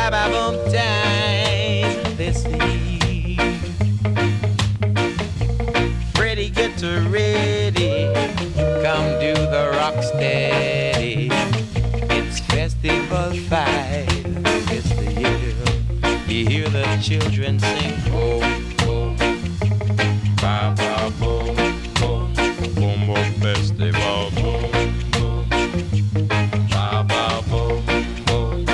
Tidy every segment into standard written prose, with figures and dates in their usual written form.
Ba-ba-boom time. Let's see. Ready, get ready. Come do the rock steady. It's Festival 5. It's the year. You hear the children sing. Oh, oh. Ba-ba-boom, boom. Boom, boom, festival. Boom, boom. Ba-ba-boom, boom.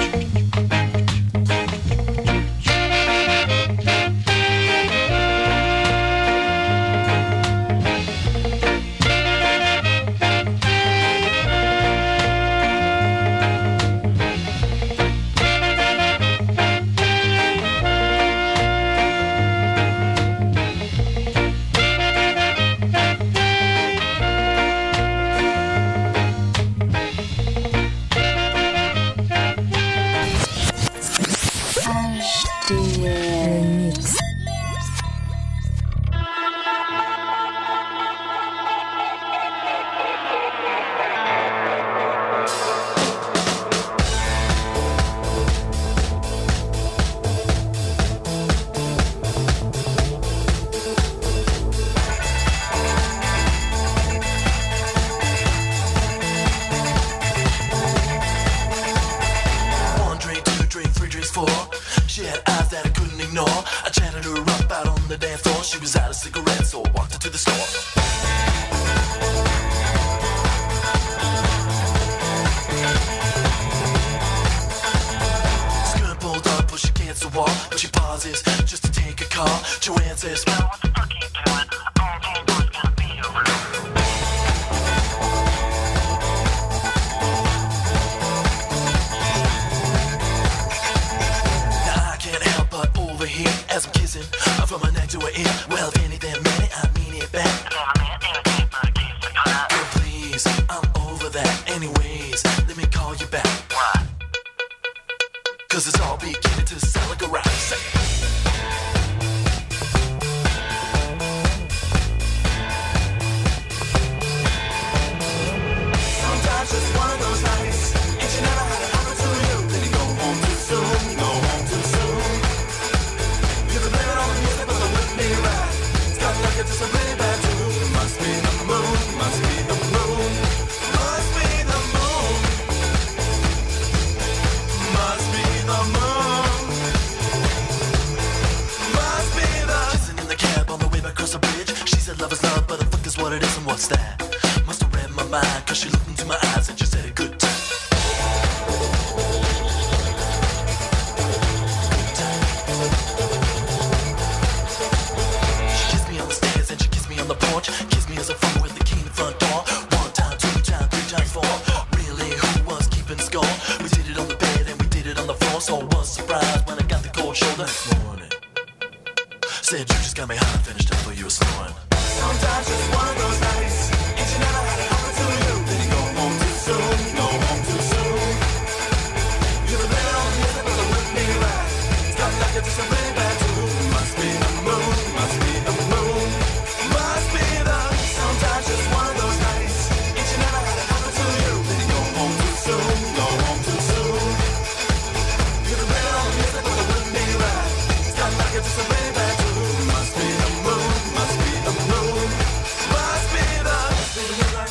Must be the moon, must be the moon.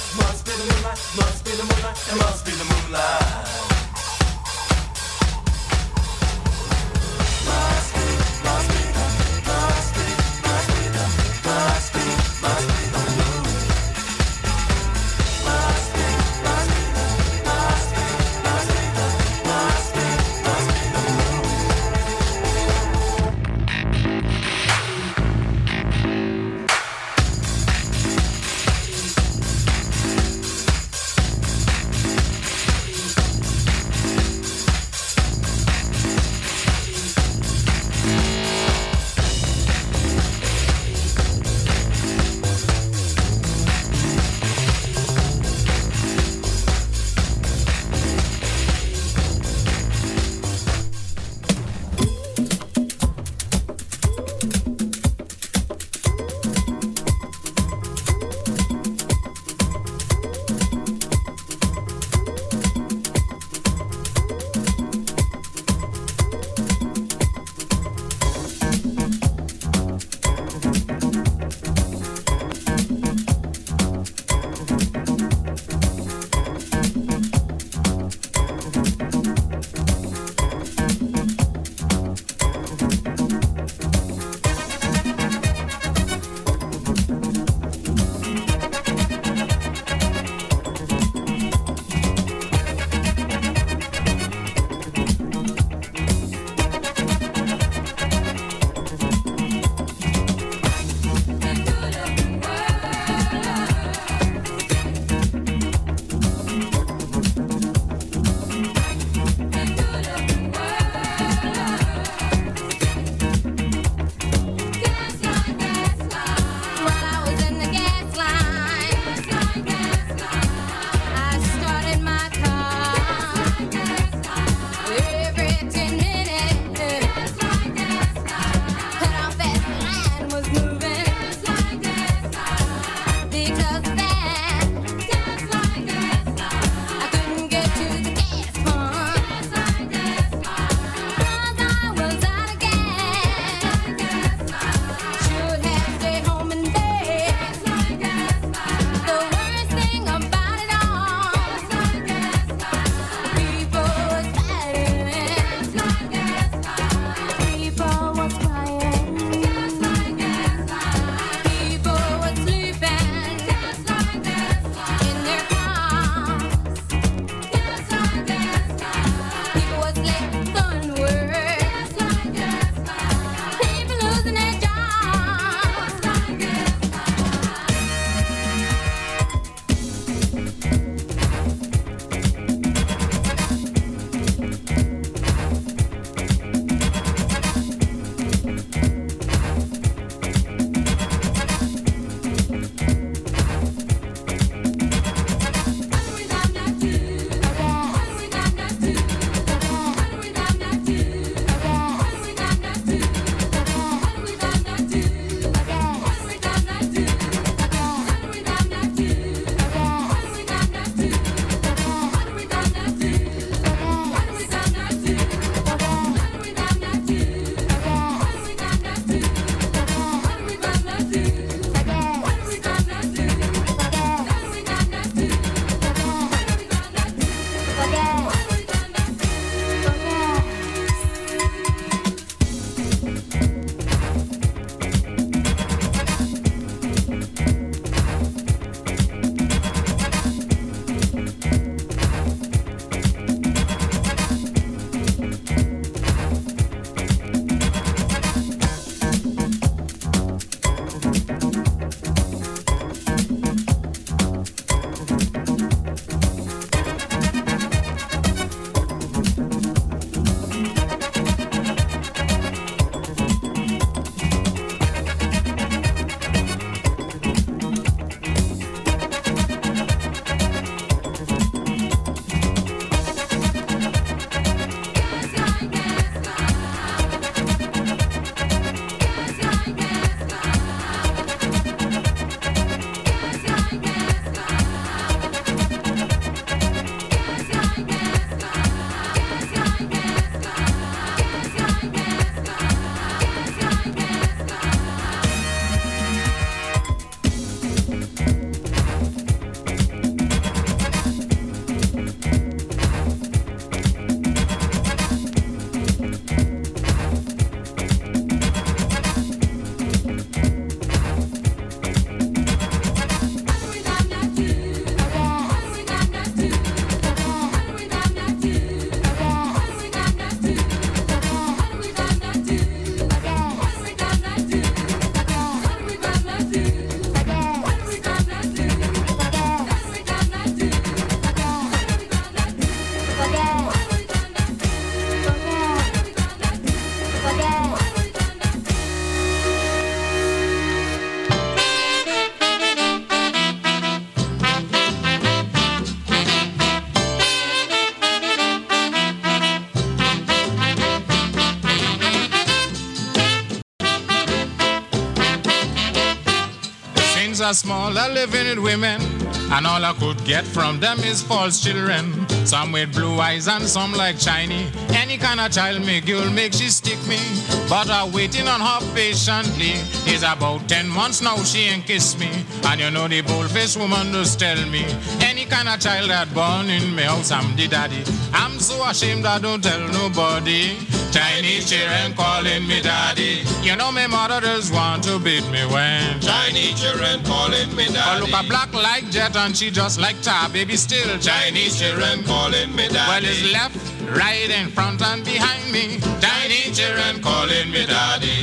homes are small, they're living with women, and all I could get from them is false children. Some with blue eyes and some like Chinese. Any kind of child make girl make she stick me, but I'm waiting on her patiently. It's about 10 months now she ain't kiss me, and you know the bold-faced woman just tell me, any kind of child that born in my house I'm the daddy. I'm so ashamed I don't tell nobody. Chinese children calling me daddy. You know my mother just want to beat me when Chinese children calling me daddy. Oh, look a black like jet and she just like tar, baby still Chinese children calling me daddy. Well, it's left, right, in front and behind me. Chinese children calling me daddy.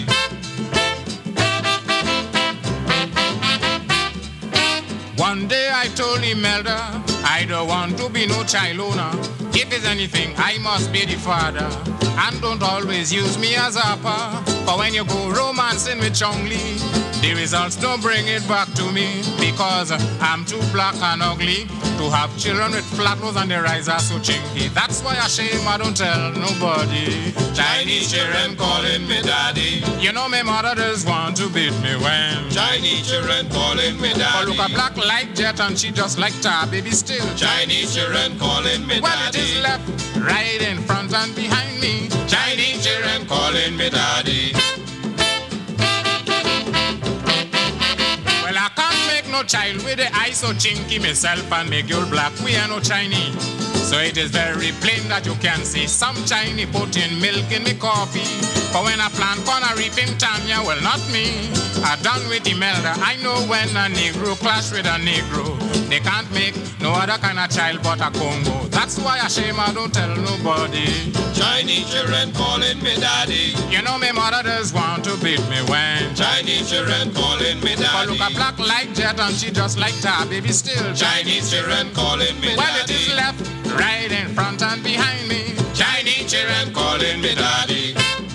One day I told Imelda, I don't want to be no child owner. If it's anything, I must be the father. And don't always use me as a pa. But when you go romancing with Chong Li, the results don't bring it back to me, because I'm too black and ugly to have children with flat nose and their eyes are so chinky. That's why I shame I don't tell nobody. Chinese children calling me daddy. You know my mother just want to beat me when Chinese children calling me daddy. Oh, look a black like jet and she just like tar, baby still Chinese children calling me well, daddy. Well, it is left, right, in front and behind me. Chinese children calling me daddy. Well, I can't make no child with the eyes so chinky myself and make you black. We are no Chinese. So it is very plain that you can see some Chinese putting milk in me coffee. But when I plant corner reap him Tanya, well not me. I done with Imelda. I know when a Negro clash with a Negro, they can't make no other kind of child but a Congo. That's why I shame I don't tell nobody. Chinese children calling me daddy. You know my mother does want to beat me when Chinese children calling me daddy. But look a black like jet and she just like tar, baby still Chinese children calling me well, daddy. Well, it is left, right, in front and behind me. Chinese children calling me daddy.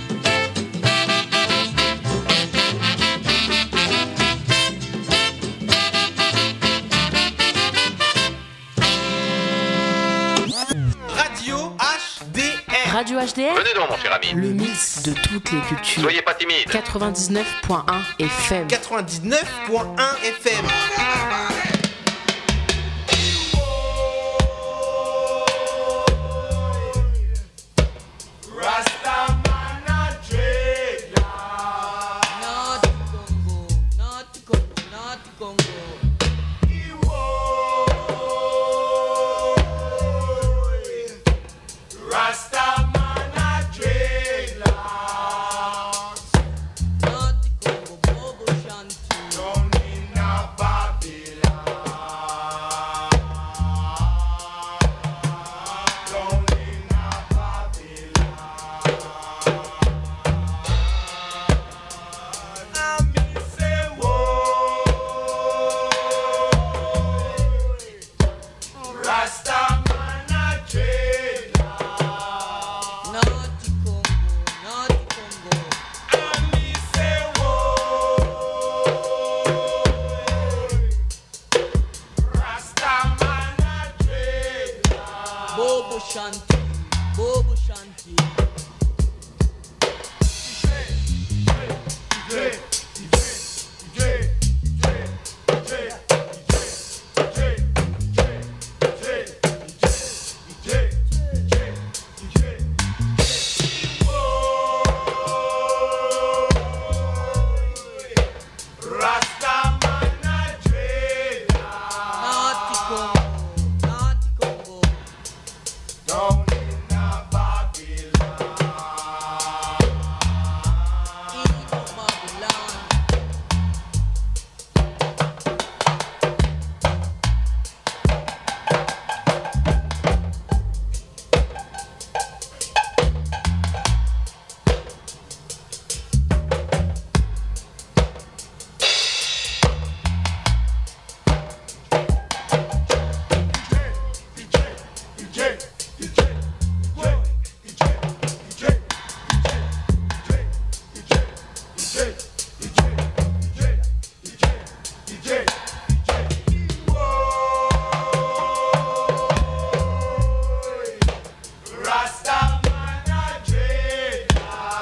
Radio HDR. Venez donc, mon cher ami. Le mix de toutes les cultures. Soyez pas timide. 99.1 FM. 99.1 FM.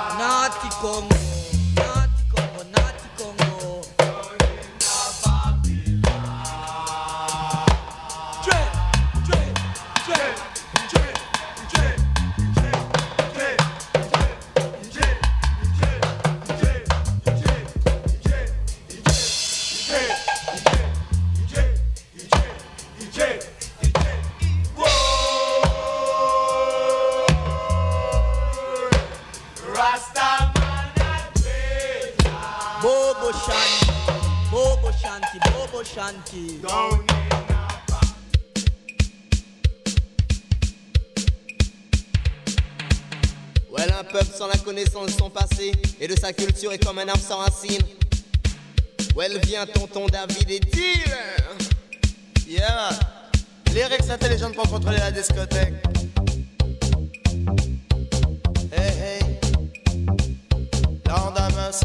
Congo, naughty Congo, naughty Congo. Bobo Shanti, Bobo Shanti, Bobo Shanti. Well, un peuple sans la connaissance de son passé et de sa culture est comme un arbre sans racines. Well, viens tonton David et deal. Yeah. Lyrics intelligentes pour contrôler la discothèque. Hey, hey. Lord have mercy.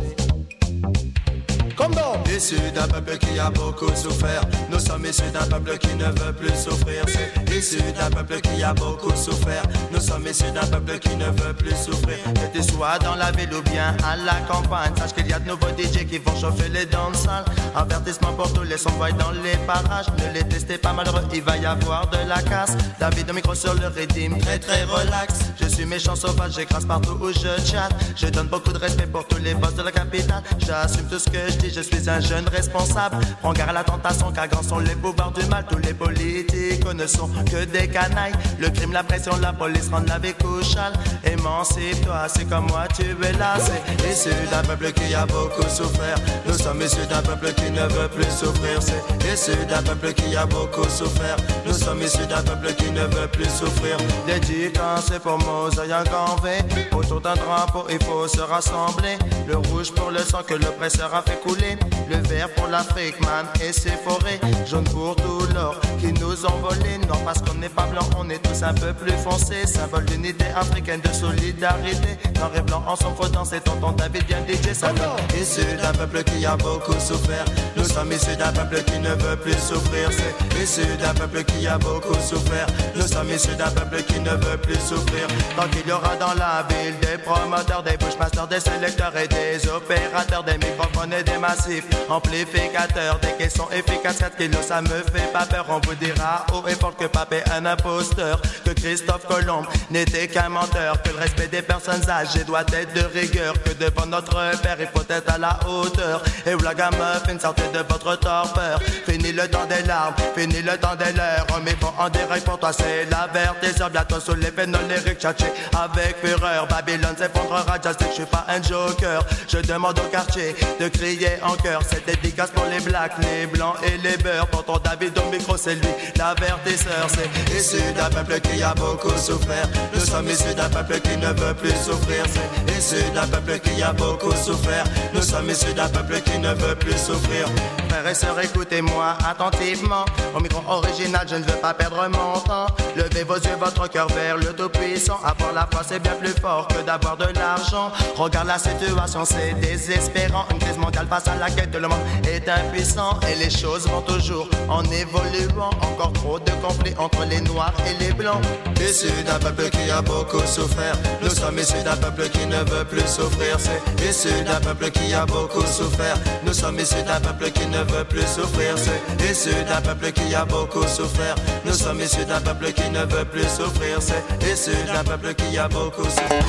Comme dans. Issus d'un peuple qui a beaucoup souffert. Nous sommes issus d'un peuple qui ne veut plus souffrir. C'est issus d'un peuple qui a beaucoup souffert. Nous sommes issus d'un peuple qui ne veut plus souffrir. Que tu sois dans la ville ou bien à la campagne, sache qu'il y a de nouveaux DJ qui vont chauffer les danses-salles. Avertissement pour tous les sons dans les parages. Ne les testez pas malheureux, il va y avoir de la casse. David au micro sur le rythme, très très relax. Je suis méchant sauvage, j'écrase partout où je chatte. Je donne beaucoup de respect pour tous les boss de la capitale. J'assume tout ce que je dis, je suis un jeune responsable. Prends garde à la tentation car grands sont les pouvoirs du mal. Tous les politiques ne sont que des canailles. Le crime, la pression, la police rendent la vie couchale. Émancipe-toi, c'est comme moi tu es là. C'est issu d'un peuple qui a beaucoup souffert. Nous sommes issus d'un peuple qui ne veut plus souffrir. C'est issu d'un peuple qui a beaucoup souffert. Nous sommes issus d'un peuple qui ne veut plus souffrir. Dédicace pour Mosaïque en V. Autour d'un drapeau il faut se rassembler. Le rouge pour le sang que l'oppresseur a fait couler. Le vert pour l'Afrique, man, et ses forêts. Jaune pour tout l'or qui nous ont volé. Non, parce qu'on n'est pas blanc, on est tous un peu plus foncés. Symbole d'unité africaine, de solidarité. Noir et blanc, ensemble, faut danser. Tonton David vient DJ, ça donne. Issu d'un peuple qui a beaucoup souffert. Nous sommes issus d'un peuple qui ne veut plus souffrir. C'est issu d'un peuple qui a beaucoup souffert. Nous sommes issus d'un peuple qui ne veut plus souffrir. Tant qu'il y aura dans la ville des promoteurs, des bushmasters, des sélecteurs et des opérateurs, des microphones et des massifs amplificateurs, des caissons efficaces, 4 kilos ça me fait pas peur. On vous dira haut et fort que Pape est un imposteur, que Christophe Colomb n'était qu'un menteur, que le respect des personnes âgées doit être de rigueur, que devant notre père il faut être à la hauteur. Et Ouagamuffin, sortez de votre torpeur. Fini le temps des larmes, fini le temps des leurs. Mais bon en direct pour toi c'est l'avertisseur. Bientôt sous les pénoles lyriques tchatché avec fureur. Babylone s'effondrera, just que je suis pas un joker. Je demande au quartier de crier en chœur. Cette dédicace pour les blacks, les blancs et les beurs. Tonton David au micro c'est lui l'avertisseur. C'est issu d'un peuple qui a beaucoup souffert. Nous sommes issus d'un peuple qui ne veut plus souffrir. C'est issu d'un peuple qui a beaucoup souffert. Nous sommes issus d'un peuple qui ne veut plus souffrir. Frères et sœurs, écoutez-moi attentivement. Au micro original, je ne veux pas perdre mon temps. Levez vos yeux, votre cœur vers le Tout-Puissant. Avoir la foi, c'est bien plus fort que d'avoir de l'argent. Regarde la situation, c'est désespérant. Une crise mondiale face à laquelle tout le monde est impuissant. Et les choses vont toujours en évoluant. Encore trop de conflits entre les noirs et les blancs. Issus d'un peuple qui a beaucoup souffert. Nous sommes issus d'un peuple qui ne veut plus souffrir. C'est issu d'un peuple qui a beaucoup souffert. Nous sommes issus d'un peuple qui ne veut plus souffrir. C'est issu d'un peuple qui a beaucoup souffert. Nous sommes issus d'un peuple qui ne veut plus souffrir. C'est issu d'un peuple qui a beaucoup souffert.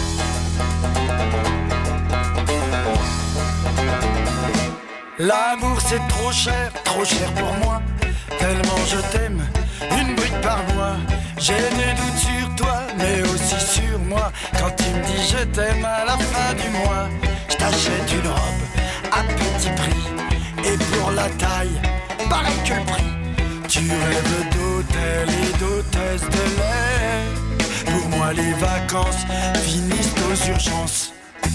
L'amour c'est trop cher pour moi. Tellement je t'aime, une brique par mois. J'ai des doutes sur toi, mais aussi sur moi. Quand tu me dis je t'aime à la fin du mois, je t'achète une robe à petit prix. Et pour la taille, pareil que le prix. Tu rêves d'hôtel et d'hôtesse de l'air. Pour moi les vacances finissent aux urgences.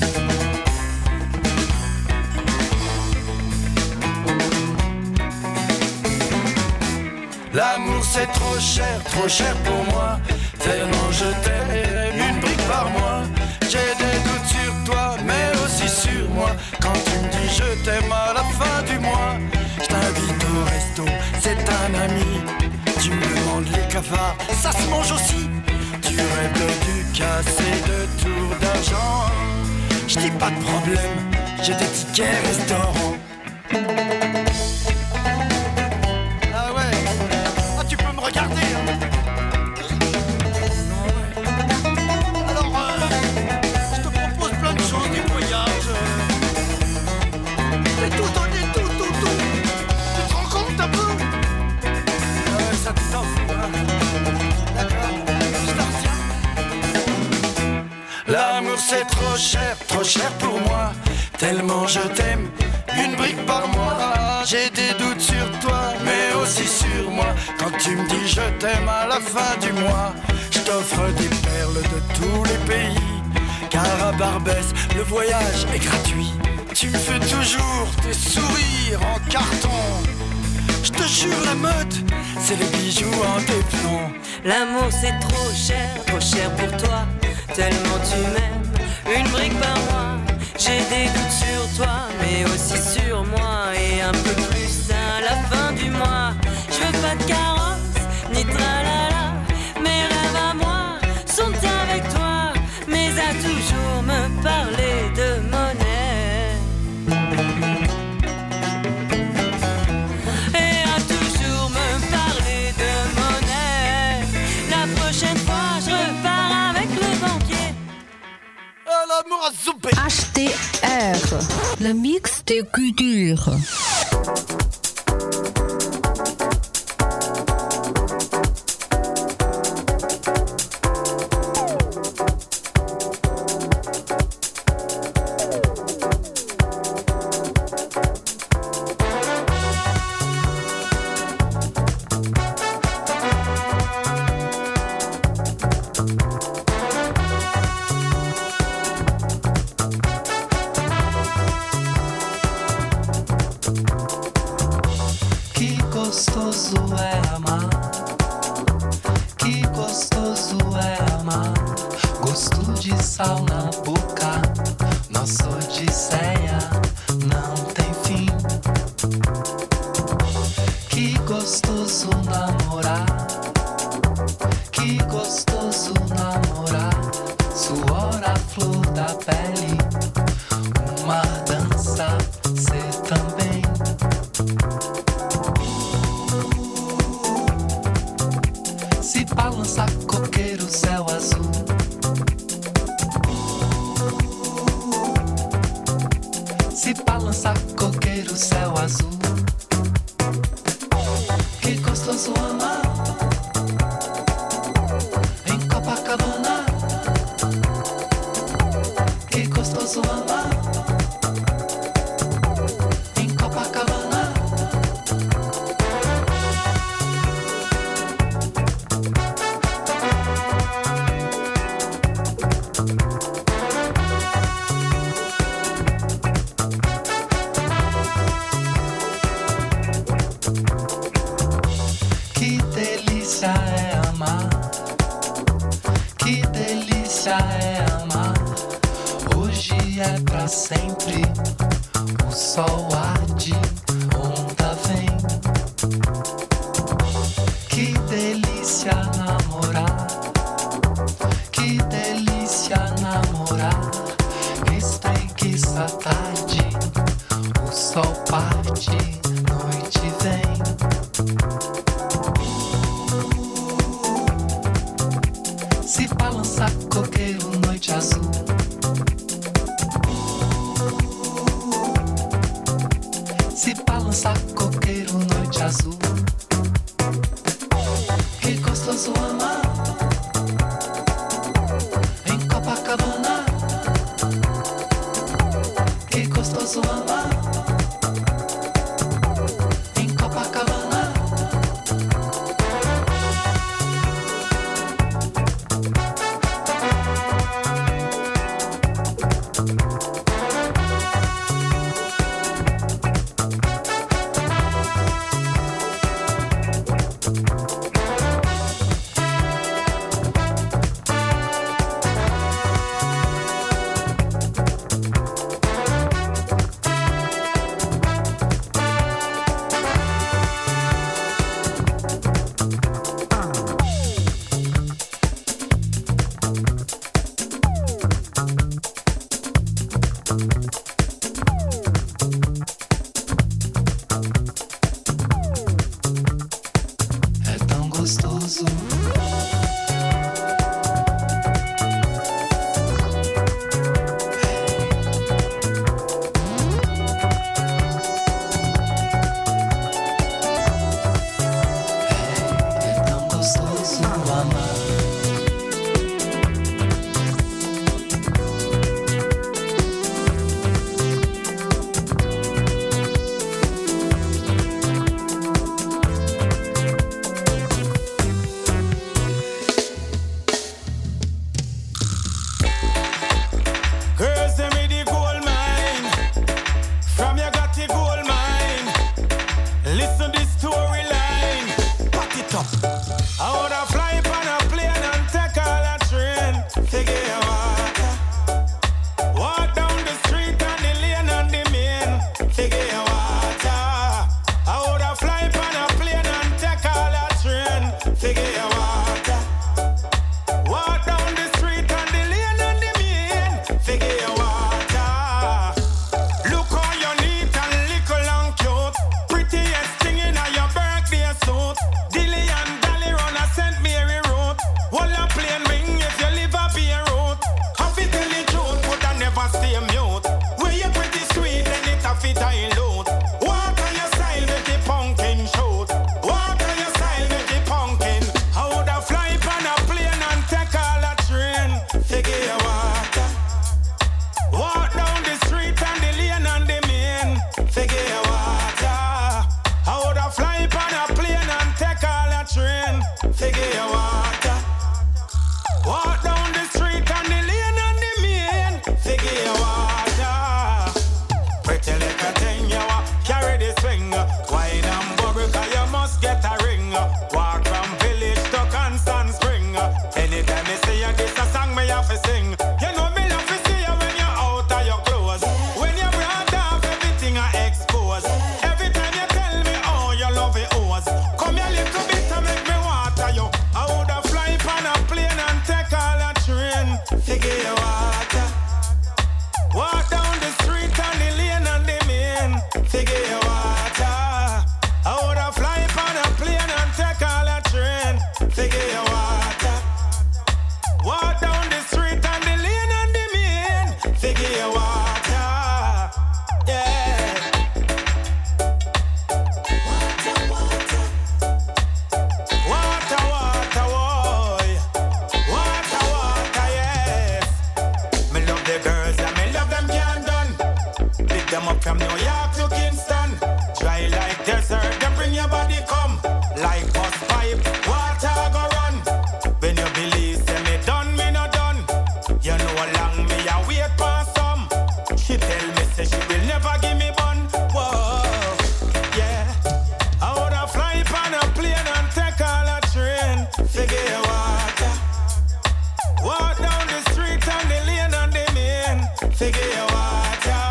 L'amour c'est trop cher pour moi. Tellement je t'aime, une brique par mois. J'ai des doutes sur toi, mais aussi sur moi. Quand tu me dis je t'aime à la fin du mois, je t'invite au resto, c'est un ami. Tu me demandes les cafards, ça se mange aussi. Tu rêves de Ducasse et de tours d'argent. Je dis pas de problème, j'ai des tickets restaurants. Regardez, alors, je te propose plein de choses, des voyages. Et tout donner, tout. Tu te rends compte un peu? Ça te t'en fout, hein. D'accord, je t'en tiens. L'amour c'est trop trop cher pour moi, tellement je t'aime, une brique par mois. J'ai des doutes sur toi, mais aussi sur moi. Quand tu me dis je t'aime à la fin du mois, je t'offre des perles de tous les pays. Car à Barbès, le voyage est gratuit. Tu me fais toujours tes sourires en carton. Je te jure la mode, c'est les bijoux en téplon. L'amour c'est trop cher pour toi, tellement tu m'aimes, une brique par mois. J'ai des doutes sur toi, mais aussi sur moi. Et un peu plus à la fin du mois. Je veux pas de carrosse, ni tralala. Mes rêves à moi sont avec toi, mais à toujours me parler de monnaie. Et à toujours me parler de monnaie. La prochaine fois je repars avec le banquier. L'amour à souper. HTR, le mix de culture. Sal na boca, nossa odisseia não tem fim. Que gostoso namorar, que gostoso namorar. Suor a flor da pele, uma dança, ser também. Se balança coqueiro, céu azul. Se balança coqueiro, céu azul. Que gostoso amar em Copacabana. Que gostoso amar em Copacabana. É amar, que delícia é amar. Hoje é pra sempre. O sol arde, onda vem. Que delícia namorar, que delícia namorar. Espreguiça a tarde, o sol parte, noite vem. Se balança coqueiro, noite azul. Se balança coqueiro, noite azul. Que gostoso amar em Copacabana. Que gostoso amar em Copacabana. know. I woulda fly on a plane and take all a train to get water. Walk down the street and the lane and the main to get water. I woulda fly on a plane and take all a train to get water. Walk down the street and the lane and the main to get water. Look how you neat and little and cute. Prettiest thing in your birthday suit. Dilly and Dally run a St. Mary road. Wall a plane ring if you live a Beirut. Have it tell the truth, but I never stay mute. Where you pretty sweet, then it a fit dilute. Walk on your style, make the pumpkin shoot. Walk on your style, make the pumpkin. I woulda fly on a plane and take all a train to get water. Walk down the street and the lane and the main to get water. I woulda fly on a plane and take all a train to get water. Walk down the street and the lane and the main to get water. Pretty little thing you carry the swing. Wine and bubble 'cause you must get a ring. Walk from village to Constant Spring. Anytime me see you, this a song me have to sing. You know me love to see you when you're out of your clothes. When you brought off everything I expose. Every time you tell me oh you love it ours. Come here little bit to make me water you. I woulda fly on a plane and take all a train to get water. Walk down the street and the lane and the main to get water. I woulda fly on a plane and take all a train to get water. Walk down the street and the lane and the main to get water. Yeah. Water, water, boy. Water, water, yes. Me love the girls and me love them can done. Pick them up from New York to Kingston. Dry like desert, them bring your body come. Like bus pipe, water go run. When you believe, say me done, me not done. You know how long me a wait for some. She tell me say she will never give me bun. Whoa, yeah. I woulda fly on a plane and take all a train to get water. Walk down the street and the lane and the main to get water.